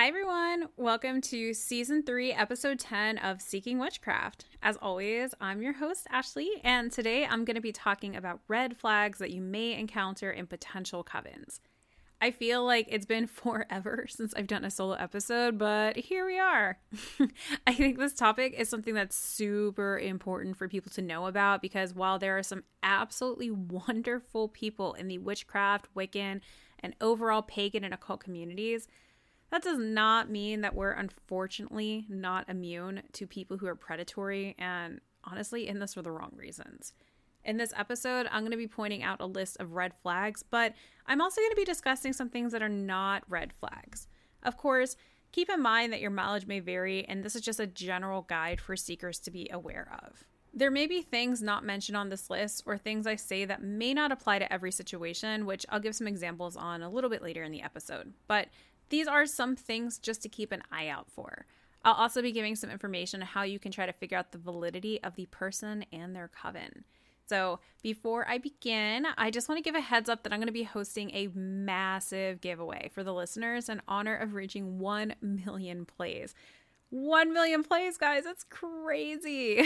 Hi, everyone. Welcome to Season 3, Episode 10 of Seeking Witchcraft. As always, I'm your host, Ashley, and today I'm going to be talking about red flags that you may encounter in potential covens. I feel like it's been forever since I've done a solo episode, but here we are. I think this topic is something that's super important for people to know about because while there are some absolutely wonderful people in the witchcraft, Wiccan, and overall pagan and occult communities, that does not mean that we're unfortunately not immune to people who are predatory and honestly in this for the wrong reasons. In this episode, I'm going to be pointing out a list of red flags, but I'm also going to be discussing some things that are not red flags. Of course, keep in mind that your mileage may vary, and this is just a general guide for seekers to be aware of. There may be things not mentioned on this list or things I say that may not apply to every situation, which I'll give some examples on a little bit later in the episode. But these are some things just to keep an eye out for. I'll also be giving some information on how you can try to figure out the validity of the person and their coven. So before I begin, I just want to give a heads up that I'm going to be hosting a massive giveaway for the listeners in honor of reaching 1 million plays. 1 million plays, guys. That's crazy.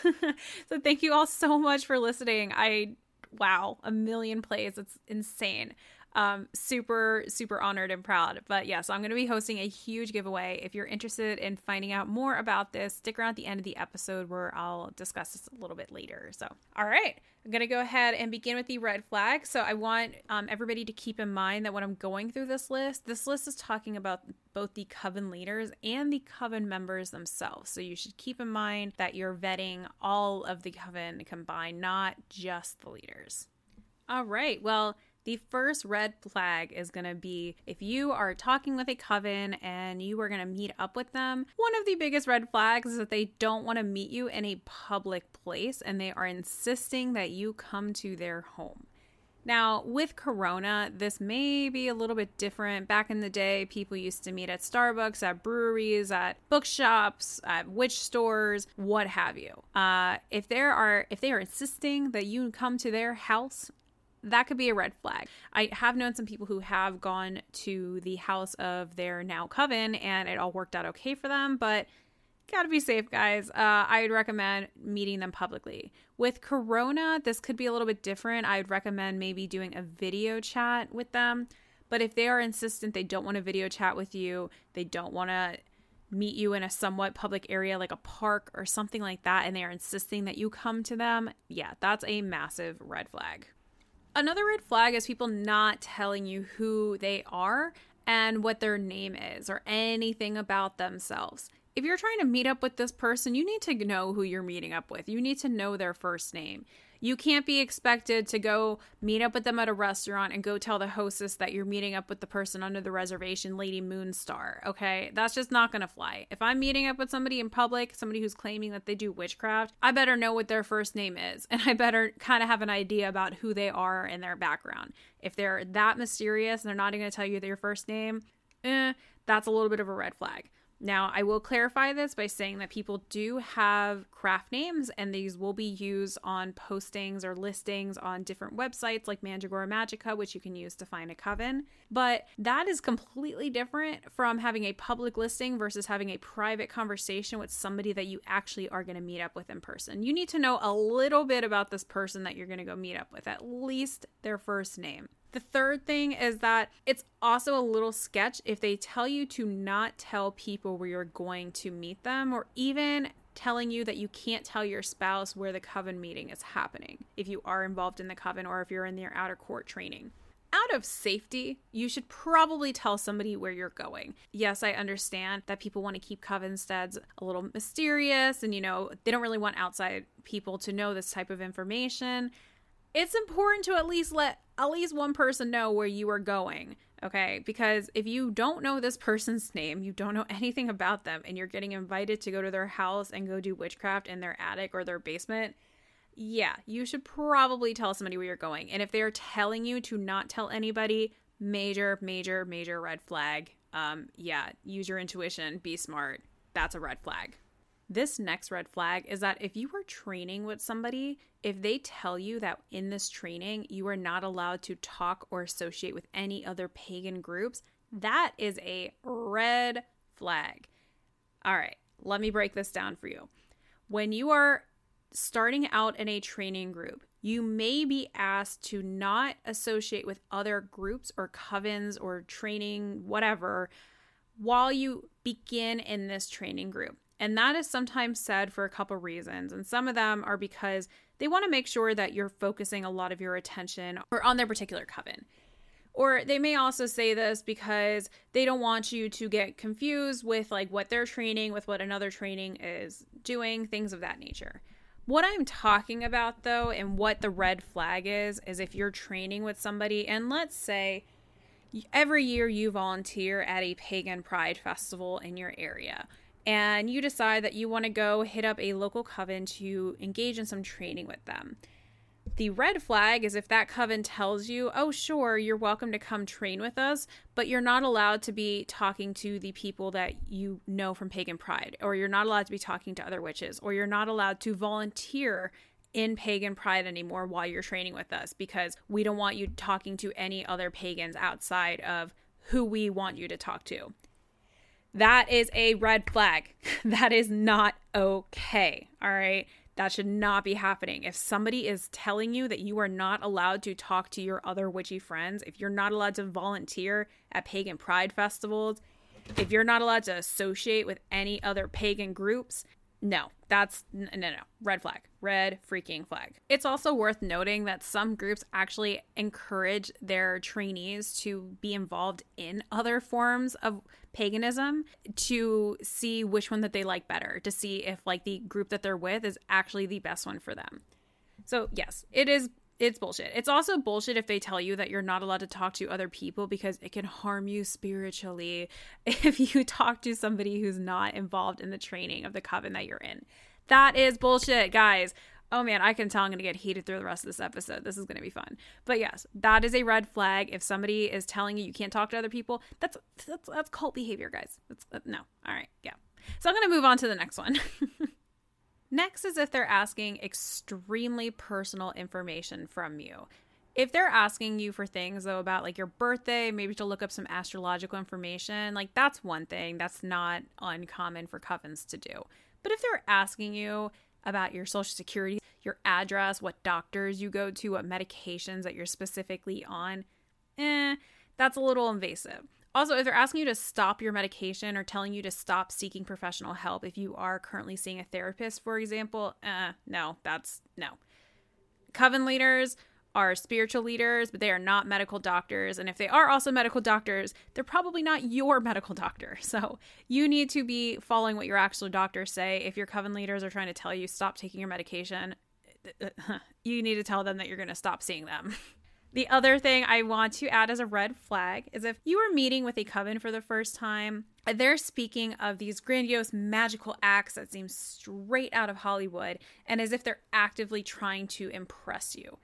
So thank you all so much for listening. Wow, 1 million plays. It's insane. Super honored and proud. But yeah, so I'm going to be hosting a huge giveaway. If you're interested in finding out more about this, stick around at the end of the episode where I'll discuss this a little bit later. So, all right, I'm going to go ahead and begin with the red flag. So I want everybody to keep in mind that when I'm going through this list is talking about both the coven leaders and the coven members themselves. So you should keep in mind that you're vetting all of the coven combined, not just the leaders. All right, well, the first red flag is going to be if you are talking with a coven and you are going to meet up with them. One of the biggest red flags is that they don't want to meet you in a public place and they are insisting that you come to their home. Now, with Corona, this may be a little bit different. Back in the day, people used to meet at Starbucks, at breweries, at bookshops, at witch stores, what have you. If they are insisting that you come to their house, that could be a red flag. I have known some people who have gone to the house of their now coven and it all worked out okay for them, but gotta be safe, guys. I would recommend meeting them publicly. With Corona, this could be a little bit different. I would recommend maybe doing a video chat with them, but if they are insistent they don't want to video chat with you, they don't want to meet you in a somewhat public area like a park or something like that, and they are insisting that you come to them, yeah, that's a massive red flag. Another red flag is people not telling you who they are and what their name is or anything about themselves. If you're trying to meet up with this person, you need to know who you're meeting up with. You need to know their first name. You can't be expected to go meet up with them at a restaurant and go tell the hostess that you're meeting up with the person under the reservation, Lady Moonstar, okay? That's just not gonna fly. If I'm meeting up with somebody in public, somebody who's claiming that they do witchcraft, I better know what their first name is, and I better kind of have an idea about who they are and their background. If they're that mysterious and they're not even gonna tell you their first name, that's a little bit of a red flag. Now, I will clarify this by saying that people do have craft names and these will be used on postings or listings on different websites like Mandragora Magica, which you can use to find a coven. But that is completely different from having a public listing versus having a private conversation with somebody that you actually are going to meet up with in person. You need to know a little bit about this person that you're going to go meet up with, at least their first name. The third thing is that it's also a little sketch if they tell you to not tell people where you're going to meet them, or even telling you that you can't tell your spouse where the coven meeting is happening if you are involved in the coven or if you're in their outer court training. Out of safety, you should probably tell somebody where you're going. Yes, I understand that people want to keep coven steads a little mysterious and, they don't really want outside people to know this type of information. It's important to at least let one person know where you are going, okay? Because if you don't know this person's name, you don't know anything about them, and you're getting invited to go to their house and go do witchcraft in their attic or their basement, yeah, you should probably tell somebody where you're going. And if they're telling you to not tell anybody, major red flag. Yeah, use your intuition, be smart. That's a red flag. This next red flag is that if you are training with somebody, if they tell you that in this training you are not allowed to talk or associate with any other pagan groups, that is a red flag. All right, let me break this down for you. When you are starting out in a training group, you may be asked to not associate with other groups or covens or training, whatever, while you begin in this training group. And that is sometimes said for a couple reasons. And some of them are because they want to make sure that you're focusing a lot of your attention or on their particular coven. Or they may also say this because they don't want you to get confused with like what they're training with what another training is doing, things of that nature. What I'm talking about though, and what the red flag is if you're training with somebody and let's say every year you volunteer at a pagan pride festival in your area and you decide that you want to go hit up a local coven to engage in some training with them. The red flag is if that coven tells you, oh, sure, you're welcome to come train with us, but you're not allowed to be talking to the people that you know from Pagan Pride, or you're not allowed to be talking to other witches, or you're not allowed to volunteer in Pagan Pride anymore while you're training with us because we don't want you talking to any other pagans outside of who we want you to talk to. That is a red flag. That is not okay. All right. That should not be happening. If somebody is telling you that you are not allowed to talk to your other witchy friends, if you're not allowed to volunteer at pagan pride festivals, if you're not allowed to associate with any other pagan groups, no, red flag, red freaking flag. It's also worth noting that some groups actually encourage their trainees to be involved in other forms of paganism to see which one that they like better, to see if like the group that they're with is actually the best one for them. So yes, it's bullshit. It's also bullshit if they tell you that you're not allowed to talk to other people because it can harm you spiritually if you talk to somebody who's not involved in the training of the coven that you're in. That is bullshit, guys. Oh man, I can tell I'm going to get heated through the rest of this episode. This is going to be fun. But yes, that is a red flag. If somebody is telling you can't talk to other people, that's cult behavior, guys. No. All right. Yeah. So I'm going to move on to the next one. Next is if they're asking extremely personal information from you. If they're asking you for things, though, about like your birthday, maybe to look up some astrological information, like that's one thing. That's not uncommon for covens to do. But if they're asking you about your social security, your address, what doctors you go to, what medications that you're specifically on, that's a little invasive. Also, if they're asking you to stop your medication or telling you to stop seeking professional help if you are currently seeing a therapist, for example, no. Coven leaders are spiritual leaders, but they are not medical doctors. And if they are also medical doctors, they're probably not your medical doctor. So you need to be following what your actual doctors say. If your coven leaders are trying to tell you stop taking your medication, you need to tell them that you're going to stop seeing them. The other thing I want to add as a red flag is if you are meeting with a coven for the first time, they're speaking of these grandiose magical acts that seem straight out of Hollywood and as if they're actively trying to impress you.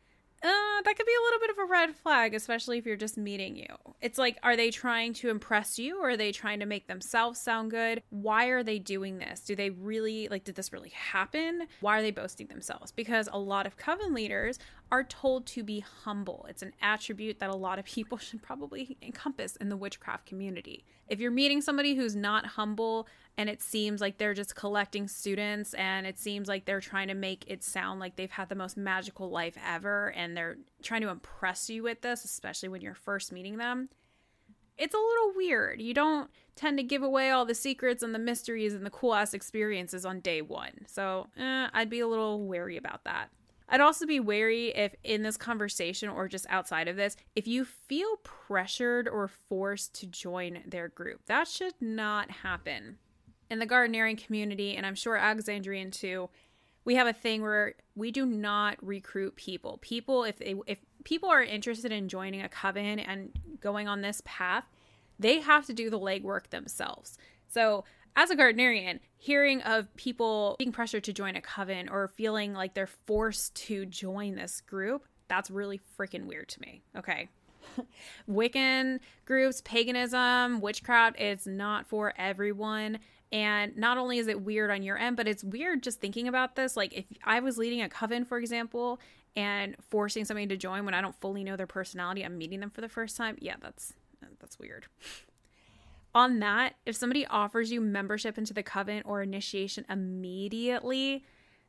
That could be a little bit of a red flag, especially if you're just meeting you. It's like, are they trying to impress you or are they trying to make themselves sound good? Why are they doing this? Do they really, did this really happen? Why are they boasting themselves? Because a lot of coven leaders are told to be humble. It's an attribute that a lot of people should probably encompass in the witchcraft community. If you're meeting somebody who's not humble and it seems like they're just collecting students and it seems like they're trying to make it sound like they've had the most magical life ever and they're trying to impress you with this, especially when you're first meeting them, it's a little weird. You don't tend to give away all the secrets and the mysteries and the cool ass experiences on day one. So I'd be a little wary about that. I'd also be wary if in this conversation or just outside of this, if you feel pressured or forced to join their group. That should not happen. In the Gardnerian community, and I'm sure Alexandrian too, we have a thing where we do not recruit people. If people are interested in joining a coven and going on this path, they have to do the legwork themselves. So as a Gardnerian, hearing of people being pressured to join a coven or feeling like they're forced to join this group, that's really freaking weird to me. Okay. Wiccan groups, paganism, witchcraft, it's not for everyone. And not only is it weird on your end, but it's weird just thinking about this. Like if I was leading a coven, for example, and forcing somebody to join when I don't fully know their personality, I'm meeting them for the first time. Yeah, that's weird. On that, if somebody offers you membership into the coven or initiation immediately,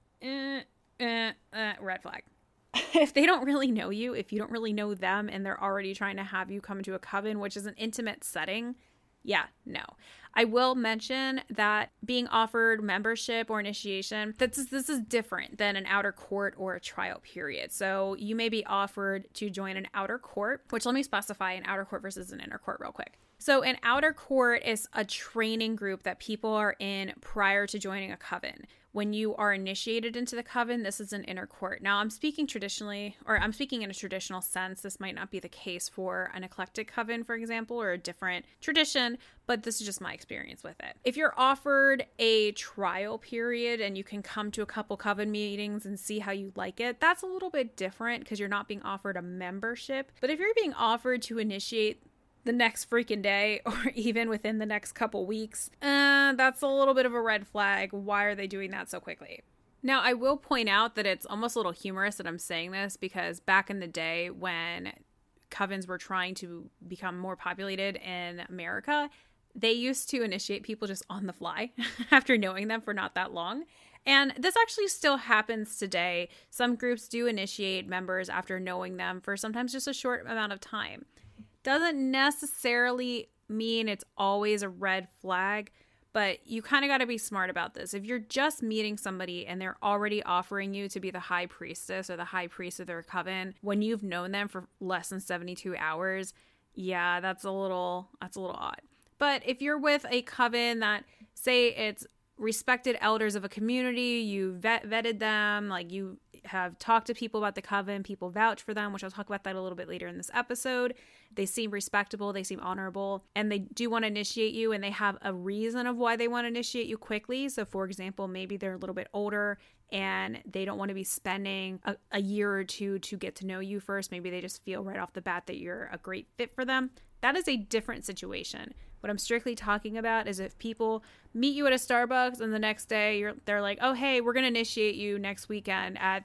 red flag. If they don't really know you, if you don't really know them, and they're already trying to have you come into a coven, which is an intimate setting, yeah, no. I will mention that being offered membership or initiation, this is different than an outer court or a trial period. So you may be offered to join an outer court, which let me specify an outer court versus an inner court real quick. So an outer court is a training group that people are in prior to joining a coven. When you are initiated into the coven, this is an inner court. Now, I'm speaking traditionally, or I'm speaking in a traditional sense. This might not be the case for an eclectic coven, for example, or a different tradition, but this is just my experience with it. If you're offered a trial period and you can come to a couple coven meetings and see how you like it, that's a little bit different because you're not being offered a membership. But if you're being offered to initiate the next freaking day or even within the next couple weeks, that's a little bit of a red flag. Why are they doing that so quickly? Now, I will point out that it's almost a little humorous that I'm saying this because back in the day when covens were trying to become more populated in America, they used to initiate people just on the fly after knowing them for not that long. And this actually still happens today. Some groups do initiate members after knowing them for sometimes just a short amount of time. Doesn't necessarily mean it's always a red flag, but you kind of got to be smart about this. If you're just meeting somebody and they're already offering you to be the high priestess or the high priest of their coven when you've known them for less than 72 hours, yeah, that's a little odd. But if you're with a coven that, say it's respected elders of a community, you vetted them, like you have talked to people about the coven, people vouch for them, which I'll talk about that a little bit later in this episode. They seem respectable, they seem honorable, and they do want to initiate you, and they have a reason of why they want to initiate you quickly. So for example, maybe they're a little bit older and they don't want to be spending a year or two to get to know you first. Maybe they just feel right off the bat that you're a great fit for them. That is a different situation. What I'm strictly talking about is if people meet you at a Starbucks and the next day they're like, oh, hey, we're going to initiate you next weekend at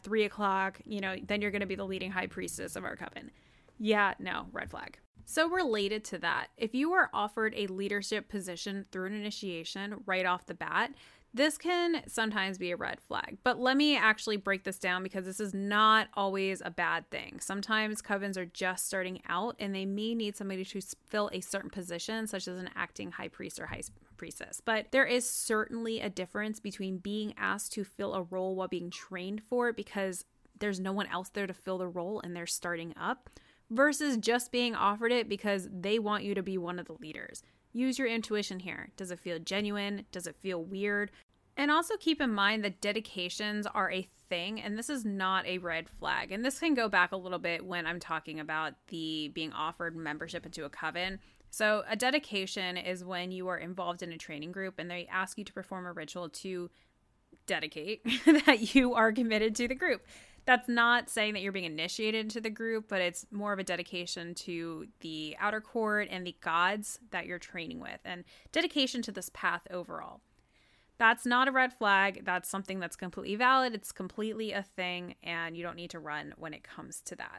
3:00, then you're going to be the leading high priestess of our coven. Yeah, no, red flag. So related to that, if you are offered a leadership position through an initiation right off the bat, this can sometimes be a red flag. But let me actually break this down because this is not always a bad thing. Sometimes covens are just starting out and they may need somebody to fill a certain position, such as an acting high priest or high priestess. But there is certainly a difference between being asked to fill a role while being trained for it because there's no one else there to fill the role and they're starting up, versus just being offered it because they want you to be one of the leaders. Use your intuition here. Does it feel genuine? Does it feel weird? And also keep in mind that dedications are a thing, and this is not a red flag. And this can go back a little bit when I'm talking about the being offered membership into a coven. So a dedication is when you are involved in a training group and they ask you to perform a ritual to dedicate that you are committed to the group. That's not saying that you're being initiated into the group, but it's more of a dedication to the outer court and the gods that you're training with, and dedication to this path overall. That's not a red flag. That's something that's completely valid. It's completely a thing, and you don't need to run when it comes to that.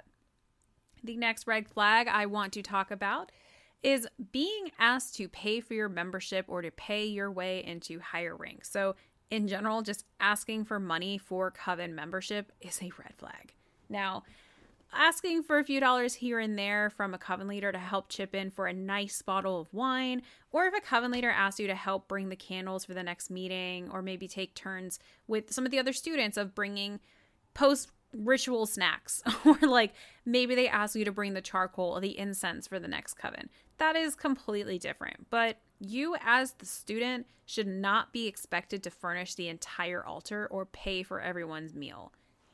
The next red flag I want to talk about is being asked to pay for your membership or to pay your way into higher ranks. So in general, just asking for money for coven membership is a red flag. Now, asking for a few dollars here and there from a coven leader to help chip in for a nice bottle of wine, or if a coven leader asks you to help bring the candles for the next meeting, or maybe take turns with some of the other students of bringing post-ritual snacks, or like maybe they ask you to bring the charcoal or the incense for the next coven. That is completely different, but you as the student should not be expected to furnish the entire altar or pay for everyone's meal.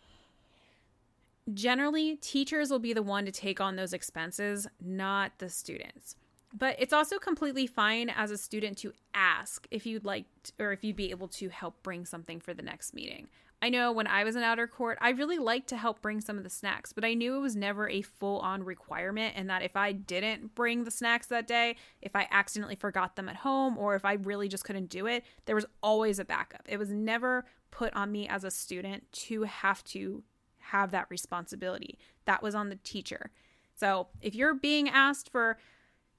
Generally, teachers will be the one to take on those expenses, not the students. But it's also completely fine as a student to ask if you'd like or if you'd be able to help bring something for the next meeting. I know when I was in outer court, I really liked to help bring some of the snacks, but I knew it was never a full-on requirement, and that if I didn't bring the snacks that day, if I accidentally forgot them at home, or if I really just couldn't do it, there was always a backup. It was never put on me as a student to have that responsibility. That was on the teacher. So if you're being asked for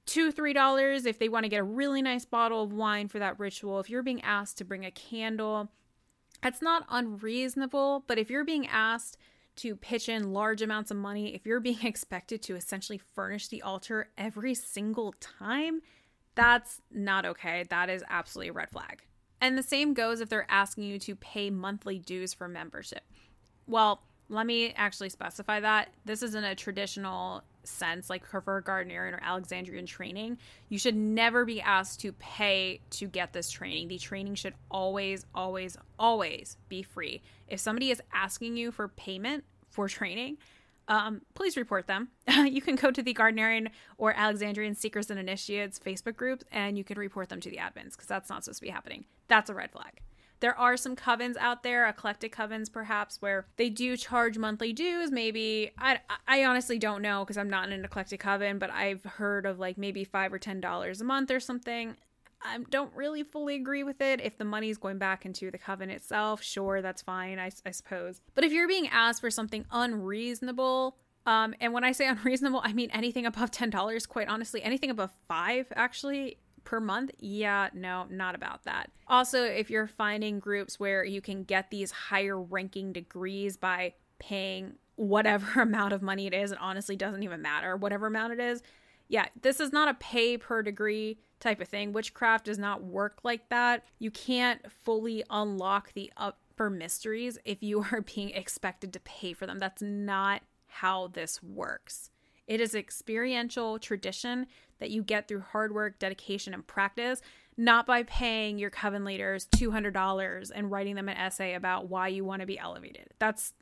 $2-3 if they want to get a really nice bottle of wine for that ritual. If you're being asked to bring a candle, that's not unreasonable. But if you're being asked to pitch in large amounts of money, if you're being expected to essentially furnish the altar every single time, that's not okay. That is absolutely a red flag. And the same goes if they're asking you to pay monthly dues for membership. Well, let me actually specify that. This isn't a traditional sense like for Gardnerian or Alexandrian training. You should never be asked to pay to get this training. The training should always, always, always be free. If somebody is asking you for payment for training, please report them. You can go to the Gardnerian or Alexandrian Seekers and Initiates Facebook groups and you can report them to the admins because that's not supposed to be happening. That's a red flag. There are some covens out there, eclectic covens perhaps, where they do charge monthly dues. Maybe, I honestly don't know because I'm not in an eclectic coven, but I've heard of like maybe $5 or $10 a month or something. I don't really fully agree with it. If the money's going back into the coven itself, sure, that's fine, I suppose. But if you're being asked for something unreasonable, and when I say unreasonable, I mean anything above $10, quite honestly, anything above $5 actually, per month, yeah, no, not about that. Also, if you're finding groups where you can get these higher ranking degrees by paying whatever amount of money it is, it honestly doesn't even matter, whatever amount it is. Yeah, this is not a pay per degree type of thing. Witchcraft does not work like that. You can't fully unlock the upper mysteries if you are being expected to pay for them. That's not how this works. It is experiential tradition that you get through hard work, dedication, and practice, not by paying your coven leaders $200 and writing them an essay about why you want to be elevated. That's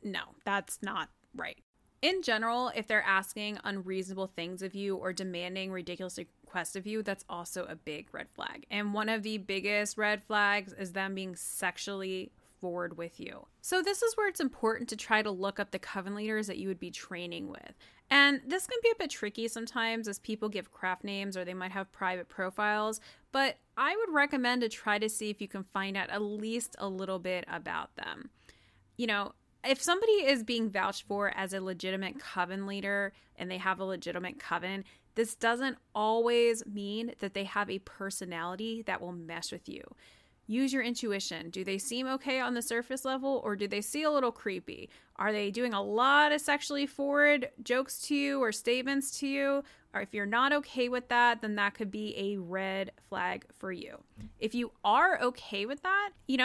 not right. In general, if they're asking unreasonable things of you or demanding ridiculous requests of you, that's also a big red flag. And one of the biggest red flags is them being sexually forward with you. So this is where it's important to try to look up the coven leaders that you would be training with. And this can be a bit tricky sometimes as people give craft names or they might have private profiles, but I would recommend to try to see if you can find out at least a little bit about them. You know, if somebody is being vouched for as a legitimate coven leader and they have a legitimate coven, this doesn't always mean that they have a personality that will mesh with you. Use your intuition. Do they seem okay on the surface level or do they seem a little creepy? Are they doing a lot of sexually forward jokes to you or statements to you? Or if you're not okay with that, then that could be a red flag for you. If you are okay with that,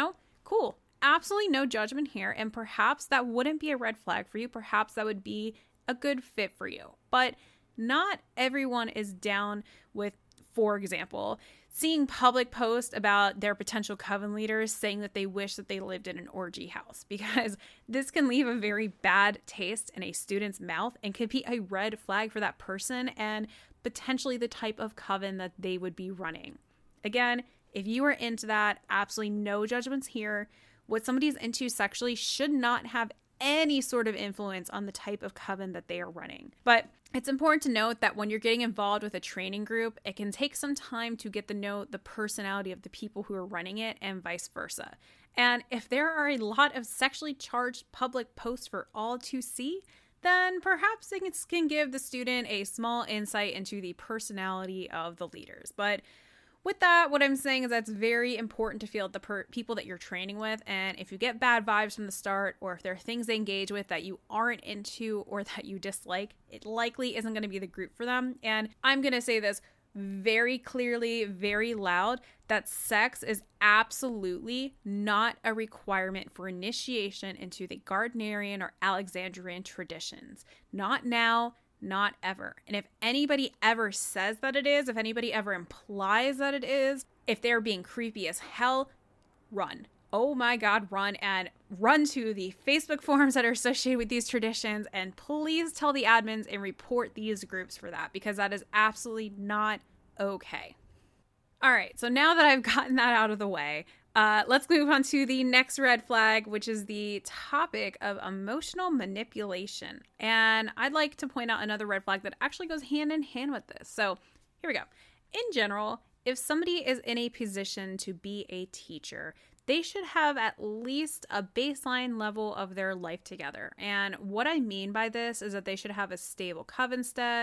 cool. Absolutely no judgment here. And perhaps that wouldn't be a red flag for you. Perhaps that would be a good fit for you. But not everyone is down with, for example, seeing public posts about their potential coven leaders saying that they wish that they lived in an orgy house, because this can leave a very bad taste in a student's mouth and could be a red flag for that person and potentially the type of coven that they would be running. Again, if you are into that, absolutely no judgments here. What somebody's into sexually should not have any sort of influence on the type of coven that they are running. But it's important to note that when you're getting involved with a training group, it can take some time to get to know the personality of the people who are running it and vice versa. And if there are a lot of sexually charged public posts for all to see, then perhaps it can give the student a small insight into the personality of the leaders. But with that, what I'm saying is that's very important to feel the people that you're training with. And if you get bad vibes from the start, or if there are things they engage with that you aren't into or that you dislike, it likely isn't going to be the group for them. And I'm going to say this very clearly, very loud, that sex is absolutely not a requirement for initiation into the Gardnerian or Alexandrian traditions. Not now. Not ever. And if anybody ever says that it is, if anybody ever implies that it is, if they're being creepy as hell, run. Oh my God, run, and run to the Facebook forums that are associated with these traditions, and please tell the admins and report these groups for that, because that is absolutely not okay. All right, so now that I've gotten that out of the way, let's move on to the next red flag, which is the topic of emotional manipulation. And I'd like to point out another red flag that actually goes hand in hand with this. So here we go. In general, if somebody is in a position to be a teacher, they should have at least a baseline level of their life together. And what I mean by this is that they should have a stable coven stead,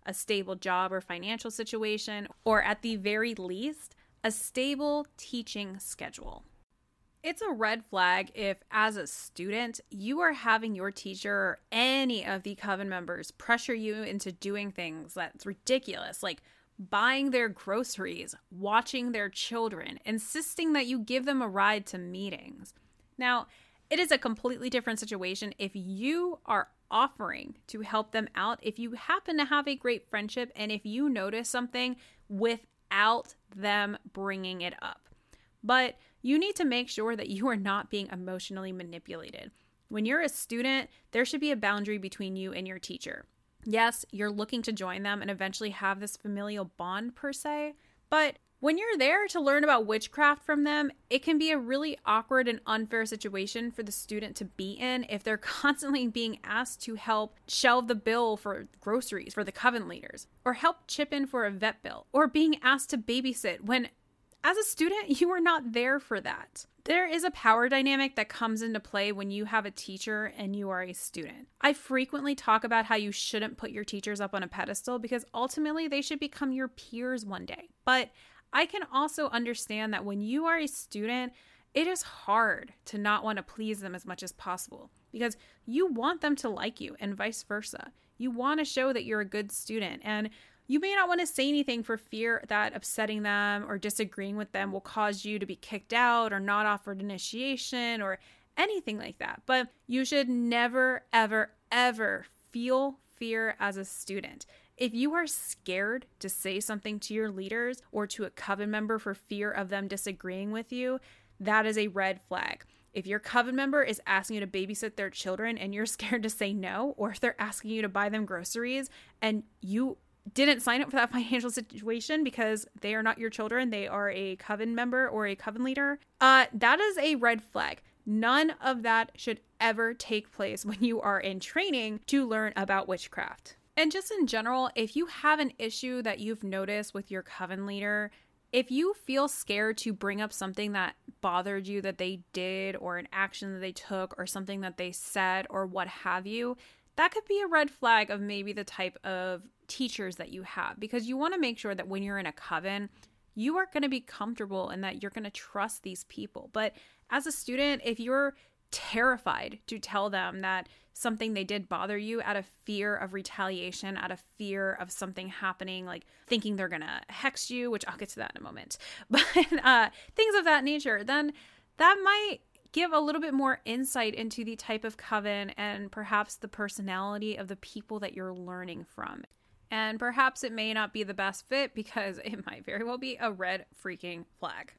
a stable job or financial situation, or at the very least, a stable teaching schedule. It's a red flag if, as a student, you are having your teacher or any of the coven members pressure you into doing things that's ridiculous, like buying their groceries, watching their children, insisting that you give them a ride to meetings. Now, it is a completely different situation if you are offering to help them out, if you happen to have a great friendship, and if you notice something without them bringing it up. But you need to make sure that you are not being emotionally manipulated. When you're a student, there should be a boundary between you and your teacher. Yes, you're looking to join them and eventually have this familial bond per se, but when you're there to learn about witchcraft from them, it can be a really awkward and unfair situation for the student to be in if they're constantly being asked to help shelve the bill for groceries for the coven leaders, or help chip in for a vet bill, or being asked to babysit when, as a student, you are not there for that. There is a power dynamic that comes into play when you have a teacher and you are a student. I frequently talk about how you shouldn't put your teachers up on a pedestal because ultimately they should become your peers one day. But I can also understand that when you are a student, it is hard to not want to please them as much as possible because you want them to like you and vice versa. You want to show that you're a good student, and you may not want to say anything for fear that upsetting them or disagreeing with them will cause you to be kicked out or not offered initiation or anything like that. But you should never, ever, ever feel fear as a student. If you are scared to say something to your leaders or to a coven member for fear of them disagreeing with you, that is a red flag. If your coven member is asking you to babysit their children and you're scared to say no, or if they're asking you to buy them groceries and you didn't sign up for that financial situation because they are not your children, they are a coven member or a coven leader, that is a red flag. None of that should ever take place when you are in training to learn about witchcraft. And just in general, if you have an issue that you've noticed with your coven leader, if you feel scared to bring up something that bothered you that they did, or an action that they took, or something that they said, or what have you, that could be a red flag of maybe the type of teachers that you have, because you want to make sure that when you're in a coven, you are going to be comfortable and that you're going to trust these people. But as a student, if you're terrified to tell them that something they did bother you out of fear of retaliation, out of fear of something happening, like thinking they're gonna hex you, which I'll get to that in a moment, but things of that nature, then that might give a little bit more insight into the type of coven and perhaps the personality of the people that you're learning from. And perhaps it may not be the best fit because it might very well be a red freaking flag.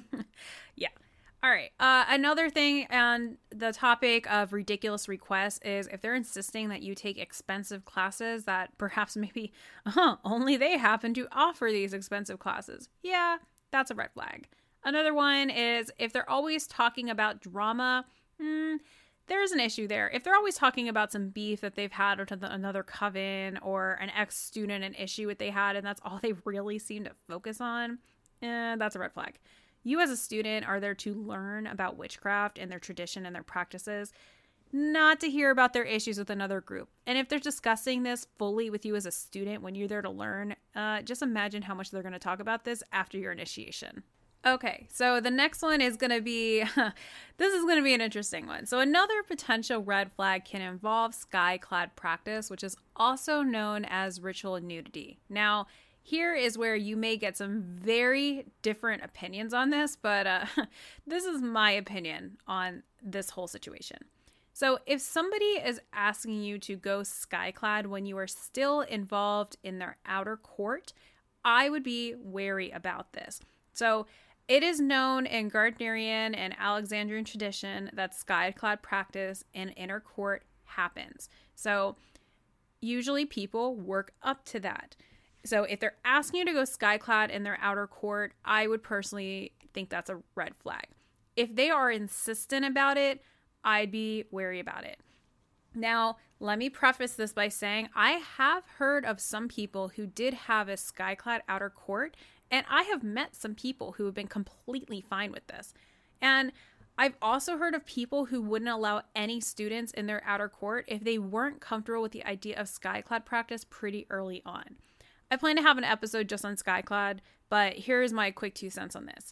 Yeah. All right. Another thing on the topic of ridiculous requests is if they're insisting that you take expensive classes that perhaps maybe only they happen to offer these expensive classes. Yeah, that's a red flag. Another one is if they're always talking about drama, there's an issue there. If they're always talking about some beef that they've had with another coven or an ex-student, an issue that they had, and that's all they really seem to focus on, that's a red flag. You as a student are there to learn about witchcraft and their tradition and their practices, not to hear about their issues with another group. And if they're discussing this fully with you as a student when you're there to learn, just imagine how much they're going to talk about this after your initiation. Okay, so the next one is going to be, this is going to be an interesting one. So another potential red flag can involve sky-clad practice, which is also known as ritual nudity. Now, here is where you may get some very different opinions on this, but this is my opinion on this whole situation. So if somebody is asking you to go sky-clad when you are still involved in their outer court, I would be wary about this. So it is known in Gardnerian and Alexandrian tradition that sky-clad practice in inner court happens. So usually people work up to that. So if they're asking you to go sky-clad in their outer court, I would personally think that's a red flag. If they are insistent about it, I'd be wary about it. Now, let me preface this by saying I have heard of some people who did have a sky-clad outer court, and I have met some people who have been completely fine with this. And I've also heard of people who wouldn't allow any students in their outer court if they weren't comfortable with the idea of skyclad practice pretty early on. I plan to have an episode just on skyclad, but here's my quick 2 cents on this.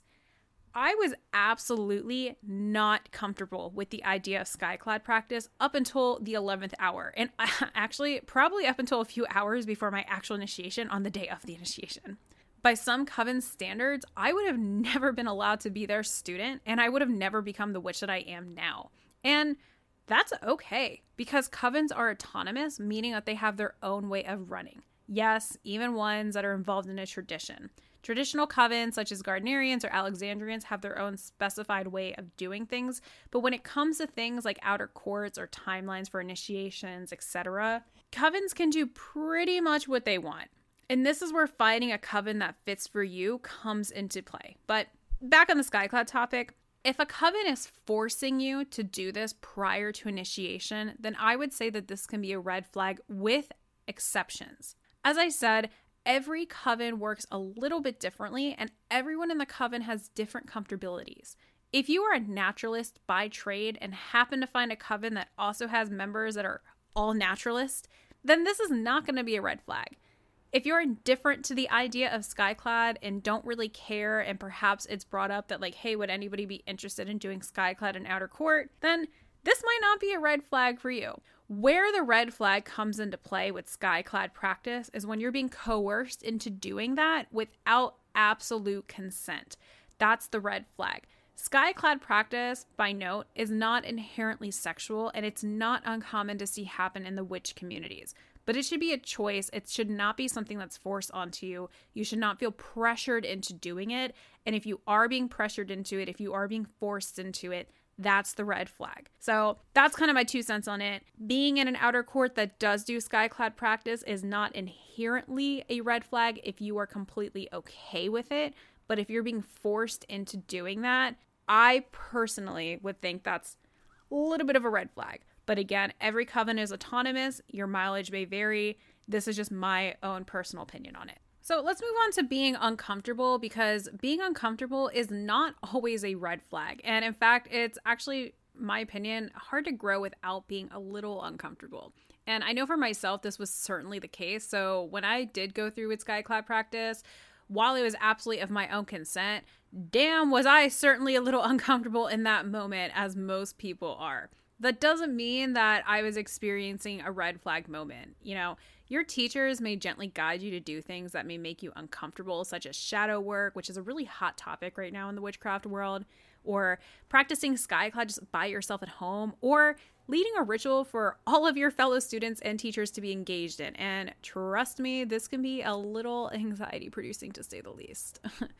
I was absolutely not comfortable with the idea of skyclad practice up until the 11th hour, and actually probably up until a few hours before my actual initiation on the day of the initiation. By some coven standards, I would have never been allowed to be their student, and I would have never become the witch that I am now. And that's okay, because covens are autonomous, meaning that they have their own way of running. Yes, even ones that are involved in a tradition. Traditional covens, such as Gardnerians or Alexandrians, have their own specified way of doing things, but when it comes to things like outer courts or timelines for initiations, etc., covens can do pretty much what they want. And this is where finding a coven that fits for you comes into play. But back on the skyclad topic, if a coven is forcing you to do this prior to initiation, then I would say that this can be a red flag with exceptions. As I said, every coven works a little bit differently, and everyone in the coven has different comfortabilities. If you are a naturalist by trade and happen to find a coven that also has members that are all naturalists, then this is not going to be a red flag. If you're indifferent to the idea of skyclad and don't really care, and perhaps it's brought up that like, hey, would anybody be interested in doing skyclad in outer court, then this might not be a red flag for you. Where the red flag comes into play with skyclad practice is when you're being coerced into doing that without absolute consent. That's the red flag. Skyclad practice, by note, is not inherently sexual, and it's not uncommon to see happen in the witch communities. But it should be a choice. It should not be something that's forced onto you. You should not feel pressured into doing it. And if you are being pressured into it, if you are being forced into it, that's the red flag. So that's kind of my 2 cents on it. Being in an outer court that does do skyclad practice is not inherently a red flag if you are completely okay with it. But if you're being forced into doing that, I personally would think that's a little bit of a red flag. But again, every coven is autonomous. Your mileage may vary. This is just my own personal opinion on it. So let's move on to being uncomfortable, because being uncomfortable is not always a red flag. And in fact, it's actually, my opinion, hard to grow without being a little uncomfortable. And I know for myself, this was certainly the case. So when I did go through with skyclad practice, while it was absolutely of my own consent, damn, was I certainly a little uncomfortable in that moment, as most people are. That doesn't mean that I was experiencing a red flag moment. You know, your teachers may gently guide you to do things that may make you uncomfortable, such as shadow work, which is a really hot topic right now in the witchcraft world, or practicing skyclad just by yourself at home, or leading a ritual for all of your fellow students and teachers to be engaged in. And trust me, this can be a little anxiety producing, to say the least.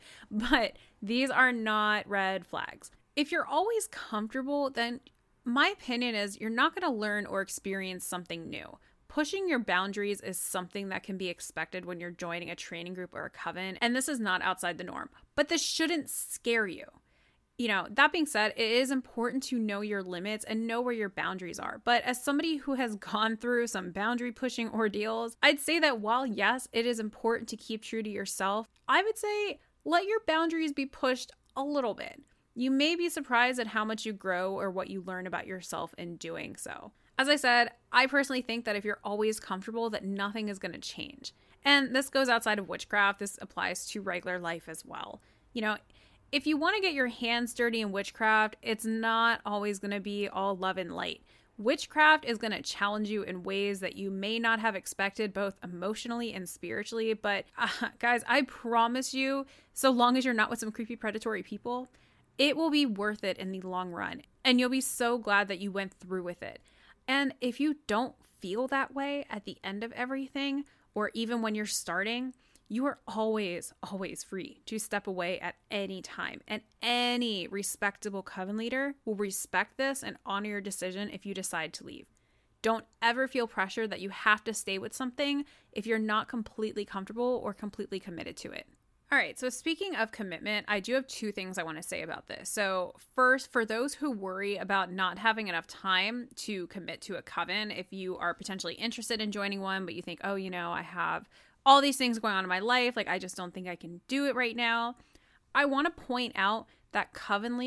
But these are not red flags. If you're always comfortable, then my opinion is you're not going to learn or experience something new. Pushing your boundaries is something that can be expected when you're joining a training group or a coven, and this is not outside the norm. But this shouldn't scare you. You know, that being said, it is important to know your limits and know where your boundaries are. But as somebody who has gone through some boundary pushing ordeals, I'd say that while yes, it is important to keep true to yourself, I would say let your boundaries be pushed a little bit. You may be surprised at how much you grow or what you learn about yourself in doing so. As I said, I personally think that if you're always comfortable, that nothing is going to change. And this goes outside of witchcraft. This applies to regular life as well. You know, if you want to get your hands dirty in witchcraft, it's not always going to be all love and light. Witchcraft is going to challenge you in ways that you may not have expected, both emotionally and spiritually. But guys, I promise you, so long as you're not with some creepy predatory people, it will be worth it in the long run, and you'll be so glad that you went through with it. And if you don't feel that way at the end of everything, or even when you're starting, you are always free to step away at any time. And any respectable coven leader will respect this and honor your decision if you decide to leave. Don't ever feel pressure that you have to stay with something if you're not completely comfortable or completely committed to it. All right, so speaking of commitment, I do have 2 things I want to say about this. So first, for those who worry about not having enough time to commit to a coven, if you are potentially interested in joining one, but you think, oh, you know, I have all these things going on in my life, like I just don't think I can do it right now, I want to point out that coven leaders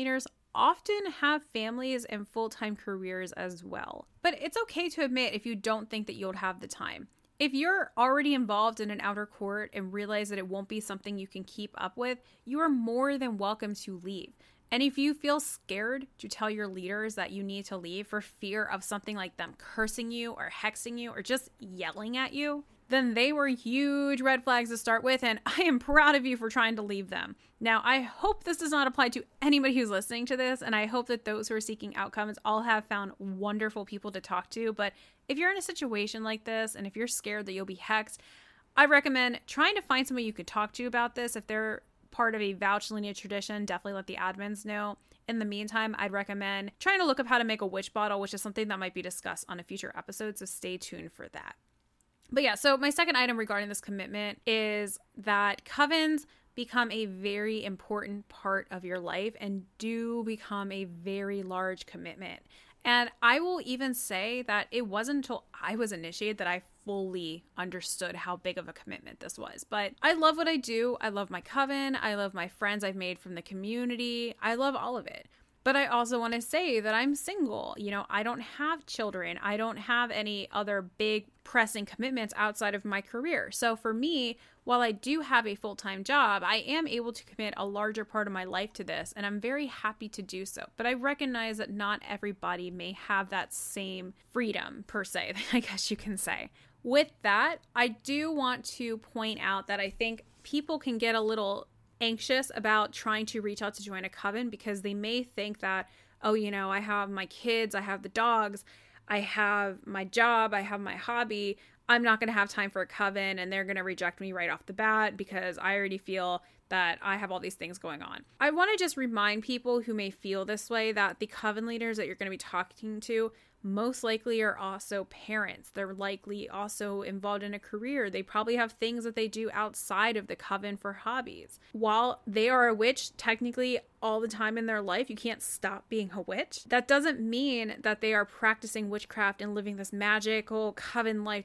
often have families and full-time careers as well. But it's okay to admit if you don't think that you'll have the time. If you're already involved in an outer court and realize that it won't be something you can keep up with, you are more than welcome to leave. And if you feel scared to tell your leaders that you need to leave for fear of something like them cursing you or hexing you or just yelling at you, then they were huge red flags to start with, and I am proud of you for trying to leave them. Now, I hope this does not apply to anybody who's listening to this, and I hope that those who are seeking outcomes all have found wonderful people to talk to. But if you're in a situation like this, and if you're scared that you'll be hexed, I recommend trying to find somebody you could talk to about this. If they're part of a vouch lineage tradition, definitely let the admins know. In the meantime, I'd recommend trying to look up how to make a witch bottle, which is something that might be discussed on a future episode, so stay tuned for that. But yeah, so my second item regarding this commitment is that covens become a very important part of your life and do become a very large commitment. And I will even say that it wasn't until I was initiated that I fully understood how big of a commitment this was. But I love what I do. I love my coven. I love my friends I've made from the community. I love all of it. But I also want to say that I'm single. You know, I don't have children. I don't have any other big pressing commitments outside of my career. So for me, while I do have a full-time job, I am able to commit a larger part of my life to this, and I'm very happy to do so. But I recognize that not everybody may have that same freedom, per se, I guess you can say. With that, I do want to point out that I think people can get a little anxious about trying to reach out to join a coven because they may think that, oh, you know, I have my kids, I have the dogs, I have my job, I have my hobby. I'm not going to have time for a coven and they're going to reject me right off the bat because I already feel that I have all these things going on. I want to just remind people who may feel this way that the coven leaders that you're going to be talking to most likely are also parents. They're likely also involved in a career. They probably have things that they do outside of the coven for hobbies. While they are a witch technically all the time in their life, you can't stop being a witch. That doesn't mean that they are practicing witchcraft and living this magical coven life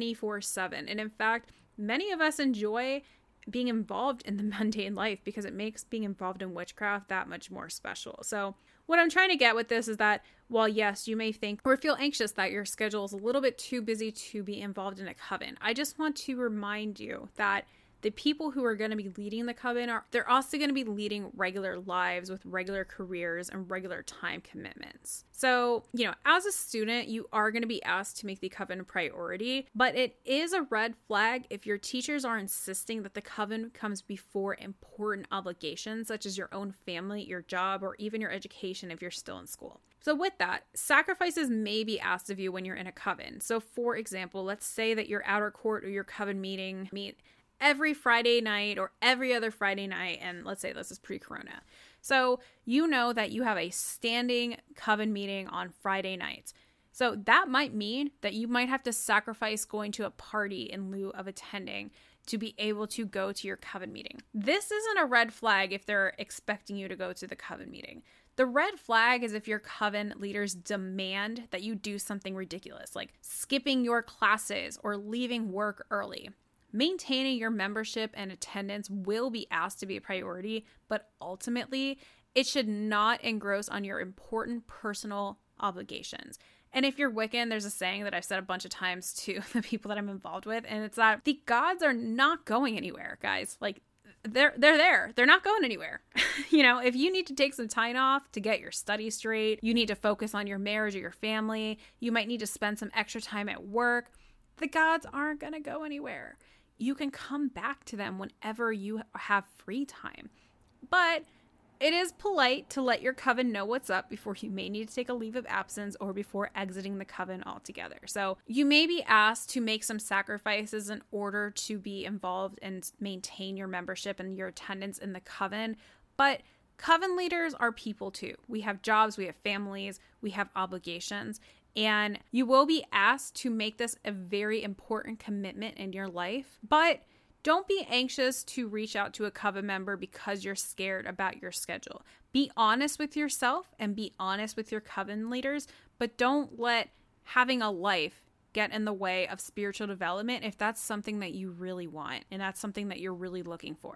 24/7. And in fact, many of us enjoy being involved in the mundane life because it makes being involved in witchcraft that much more special. So what I'm trying to get with this is that while yes, you may think or feel anxious that your schedule is a little bit too busy to be involved in a coven, I just want to remind you that the people who are going to be leading the coven they're also going to be leading regular lives with regular careers and regular time commitments. So, you know, as a student, you are going to be asked to make the coven a priority, but it is a red flag if your teachers are insisting that the coven comes before important obligations such as your own family, your job, or even your education if you're still in school. So with that, sacrifices may be asked of you when you're in a coven. So for example, let's say that your outer court or your coven meet every Friday night or every other Friday night, and let's say this is pre-corona. So you know that you have a standing coven meeting on Friday nights. So that might mean that you might have to sacrifice going to a party in lieu of attending to be able to go to your coven meeting. This isn't a red flag if they're expecting you to go to the coven meeting. The red flag is if your coven leaders demand that you do something ridiculous, like skipping your classes or leaving work early. Maintaining your membership and attendance will be asked to be a priority, but ultimately, it should not engross on your important personal obligations. And if you're Wiccan, there's a saying that I've said a bunch of times to the people that I'm involved with, and it's that the gods are not going anywhere, guys. Like, they're there. They're not going anywhere. You know, if you need to take some time off to get your studies straight, you need to focus on your marriage or your family, you might need to spend some extra time at work, the gods aren't going to go anywhere. You can come back to them whenever you have free time. But it is polite to let your coven know what's up before you may need to take a leave of absence or before exiting the coven altogether. So you may be asked to make some sacrifices in order to be involved and maintain your membership and your attendance in the coven. But coven leaders are people too. We have jobs, we have families, we have obligations. And you will be asked to make this a very important commitment in your life. But don't be anxious to reach out to a coven member because you're scared about your schedule. Be honest with yourself and be honest with your coven leaders, but don't let having a life get in the way of spiritual development if that's something that you really want and that's something that you're really looking for.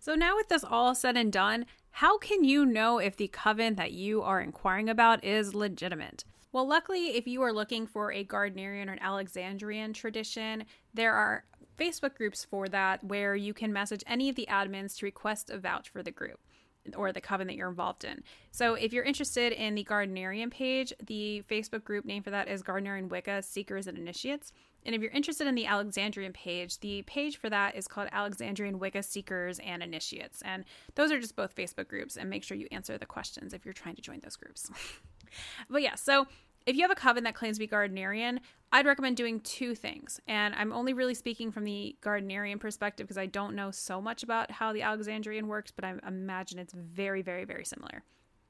So now with this all said and done, how can you know if the coven that you are inquiring about is legitimate? Well, luckily, if you are looking for a Gardnerian or an Alexandrian tradition, there are Facebook groups for that where you can message any of the admins to request a vouch for the group or the coven that you're involved in. So if you're interested in the Gardnerian page, the Facebook group name for that is Gardnerian Wicca Seekers and Initiates. And if you're interested in the Alexandrian page, the page for that is called Alexandrian Wicca Seekers and Initiates. And those are just both Facebook groups, and make sure you answer the questions if you're trying to join those groups. But yeah, so if you have a coven that claims to be Gardnerian, I'd recommend doing two things. And I'm only really speaking from the Gardnerian perspective because I don't know so much about how the Alexandrian works, but I imagine it's very, very, very similar.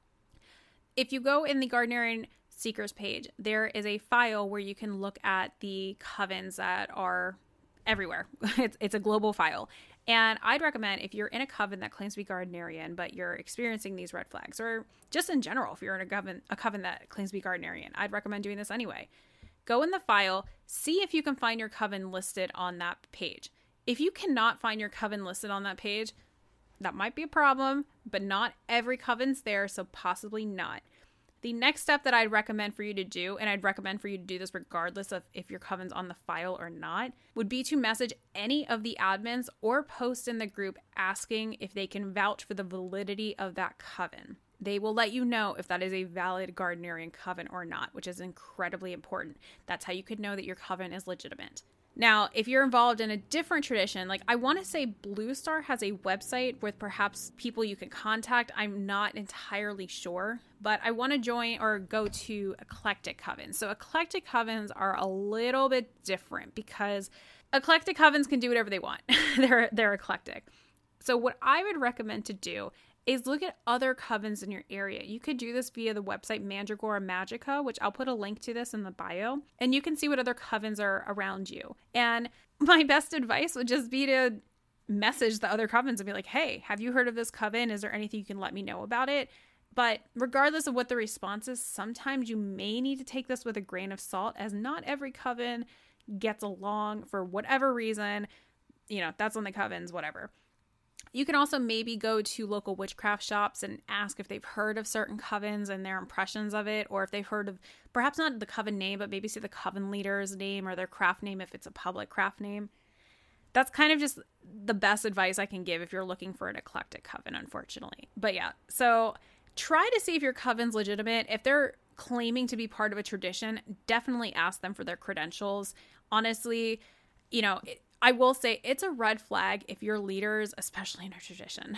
If you go in the Gardnerian Seekers page, there is a file where you can look at the covens that are everywhere. It's a global file. And I'd recommend if you're in a coven that claims to be Gardnerian, but you're experiencing these red flags, or just in general, if you're in a coven that claims to be Gardnerian, I'd recommend doing this anyway. Go in the file, see if you can find your coven listed on that page. If you cannot find your coven listed on that page, that might be a problem, but not every coven's there, so possibly not. The next step that I'd recommend for you to do, and I'd recommend for you to do this regardless of if your coven's on the file or not, would be to message any of the admins or post in the group asking if they can vouch for the validity of that coven. They will let you know if that is a valid Gardnerian coven or not, which is incredibly important. That's how you could know that your coven is legitimate. Now, if you're involved in a different tradition, like I want to say Blue Star has a website with perhaps people you can contact. I'm not entirely sure, but I want to join or go to eclectic covens. So eclectic covens are a little bit different because eclectic covens can do whatever they want. They're eclectic. So what I would recommend to do is look at other covens in your area. You could do this via the website Mandragora Magica, which I'll put a link to this in the bio, and you can see what other covens are around you. And my best advice would just be to message the other covens and be like, hey, have you heard of this coven? Is there anything you can let me know about it? But regardless of what the response is, sometimes you may need to take this with a grain of salt, as not every coven gets along for whatever reason. You know, that's on the covens, whatever. You can also maybe go to local witchcraft shops and ask if they've heard of certain covens and their impressions of it, or if they've heard of, perhaps not the coven name, but maybe see the coven leader's name or their craft name if it's a public craft name. That's kind of just the best advice I can give if you're looking for an eclectic coven, unfortunately. But yeah, so try to see if your coven's legitimate. If they're claiming to be part of a tradition, definitely ask them for their credentials. Honestly, you know, I will say it's a red flag if your leaders, especially in our tradition,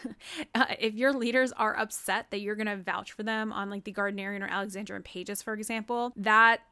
if your leaders are upset that you're going to vouch for them on like the Gardnerian or Alexandrian pages, for example, that's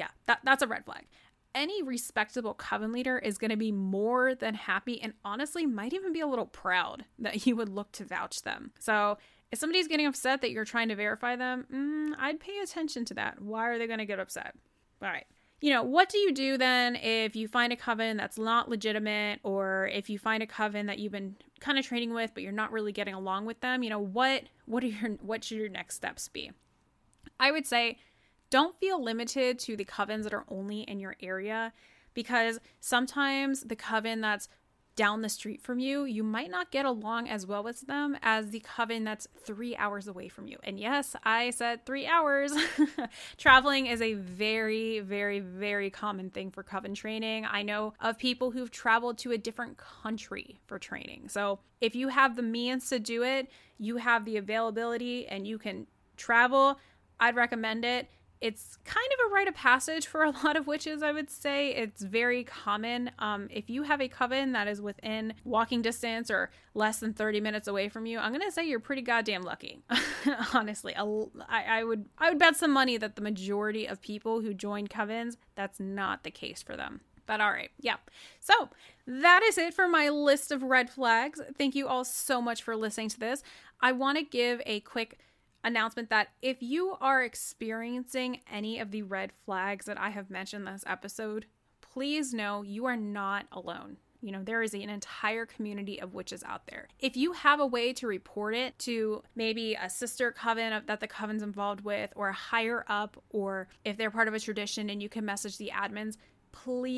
a red flag. Any respectable coven leader is going to be more than happy and honestly might even be a little proud that you would look to vouch them. So if somebody's getting upset that you're trying to verify them, I'd pay attention to that. Why are they going to get upset? All right. You know, what do you do then if you find a coven that's not legitimate, or if you find a coven that you've been kind of training with, but you're not really getting along with them? You know, what should your next steps be? I would say don't feel limited to the covens that are only in your area, because sometimes the coven that's down the street from you, you might not get along as well with them as the coven that's 3 hours away from you. And yes, I said 3 hours. Traveling is a very, very, very common thing for coven training. I know of people who've traveled to a different country for training. So if you have the means to do it, you have the availability and you can travel, I'd recommend it. It's kind of a rite of passage for a lot of witches, I would say. It's very common. If you have a coven that is within walking distance or less than 30 minutes away from you, I'm going to say you're pretty goddamn lucky. Honestly, I would bet some money that the majority of people who join covens, that's not the case for them. But all right, yeah. So that is it for my list of red flags. Thank you all so much for listening to this. I want to give a quick announcement that if you are experiencing any of the red flags that I have mentioned in this episode, please know you are not alone. You know, there is an entire community of witches out there. If you have a way to report it to maybe a sister coven that the coven's involved with, or a higher up, or if they're part of a tradition and you can message the admins, please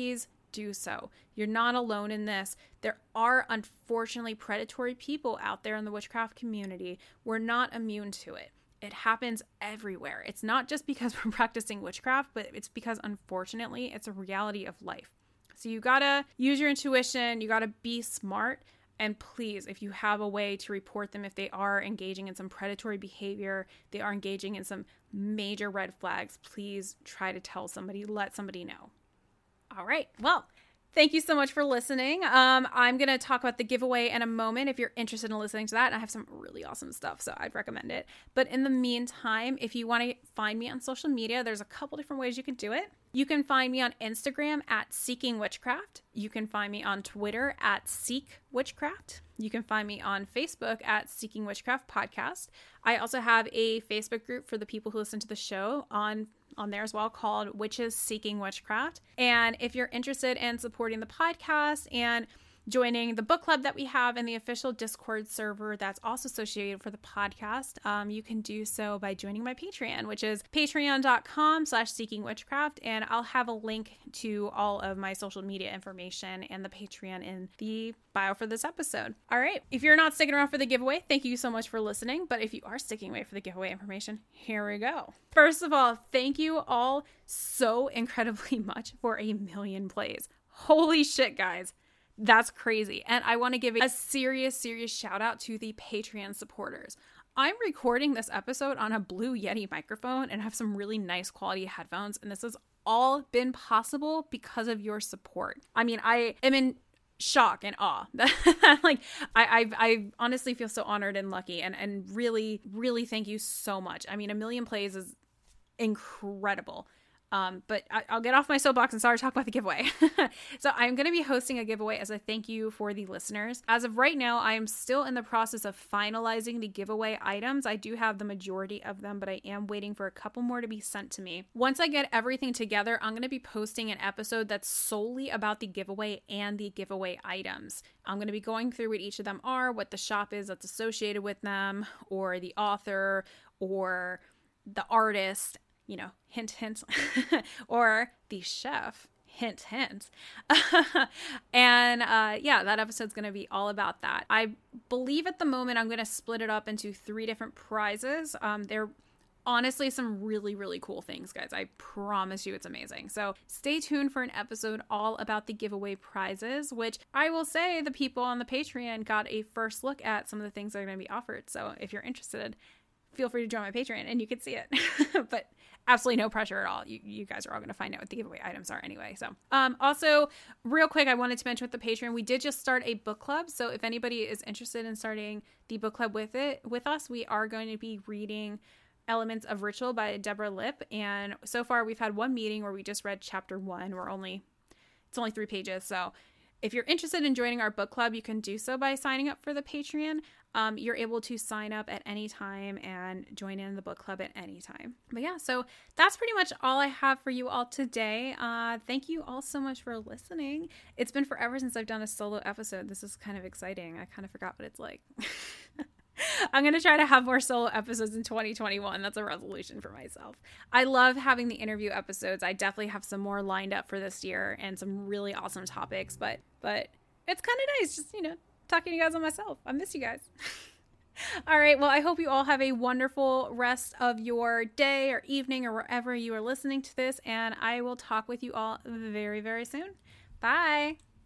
do so. You're not alone in this. There are unfortunately predatory people out there in the witchcraft community. We're not immune to it. It happens everywhere. It's not just because we're practicing witchcraft, but it's because unfortunately it's a reality of life. So you gotta use your intuition. You gotta be smart. And please, if you have a way to report them, if they are engaging in some predatory behavior, they are engaging in some major red flags, please try to tell somebody, let somebody know. All right. Well, thank you so much for listening. I'm going to talk about the giveaway in a moment if you're interested in listening to that. And I have some really awesome stuff, so I'd recommend it. But in the meantime, if you want to find me on social media, there's a couple different ways you can do it. You can find me on Instagram at Seeking Witchcraft. You can find me on Twitter at Seek Witchcraft. You can find me on Facebook at Seeking Witchcraft Podcast. I also have a Facebook group for the people who listen to the show on there as well called Witches Seeking Witchcraft. And if you're interested in supporting the podcast and joining the book club that we have in the official Discord server that's also associated for the podcast, you can do so by joining my Patreon, which is patreon.com/seekingwitchcraft. And I'll have a link to all of my social media information and the Patreon in the bio for this episode. All right. If you're not sticking around for the giveaway, thank you so much for listening. But if you are sticking away for the giveaway information, here we go. First of all, thank you all so incredibly much for 1 million plays. Holy shit, guys. That's crazy. And I want to give a serious shout out to the Patreon supporters. I'm recording this episode on a Blue Yeti microphone and have some really nice quality headphones. And this has all been possible because of your support. I mean, I am in shock and awe. Like, I honestly feel so honored and lucky and really thank you so much. I mean, 1 million plays is incredible. But I'll get off my soapbox and start to talk about the giveaway. So I'm going to be hosting a giveaway as a thank you for the listeners. As of right now, I am still in the process of finalizing the giveaway items. I do have the majority of them, but I am waiting for a couple more to be sent to me. Once I get everything together, I'm going to be posting an episode that's solely about the giveaway and the giveaway items. I'm going to be going through what each of them are, what the shop is that's associated with them, or the author, or the artist, you know, hint, hint, or the chef, hint, hint. And yeah, that episode's going to be all about that. I believe at the moment I'm going to split it up into 3 different prizes. They're honestly some really cool things, guys. I promise you it's amazing. So stay tuned for an episode all about the giveaway prizes, which I will say the people on the Patreon got a first look at some of the things that are going to be offered. So if you're interested, feel free to join my Patreon and you can see it. But absolutely no pressure at all. You guys are all going to find out what the giveaway items are anyway. So also real quick, I wanted to mention with the Patreon, we did just start a book club. So if anybody is interested in starting the book club with us, we are going to be reading Elements of Ritual by Deborah Lipp. And so far we've had 1 meeting where we just read chapter 1. It's only 3 pages. So if you're interested in joining our book club, you can do so by signing up for the Patreon. You're able to sign up at any time and join in the book club at any time. But yeah, so that's pretty much all I have for you all today. Thank you all so much for listening. It's been forever since I've done a solo episode. This is kind of exciting. I kind of forgot what it's like. I'm going to try to have more solo episodes in 2021. That's a resolution for myself. I love having the interview episodes. I definitely have some more lined up for this year and some really awesome topics, but it's kind of nice just, talking to you guys on myself. I miss you guys. All right. Well, I hope you all have a wonderful rest of your day or evening or wherever you are listening to this. And I will talk with you all very, very soon. Bye.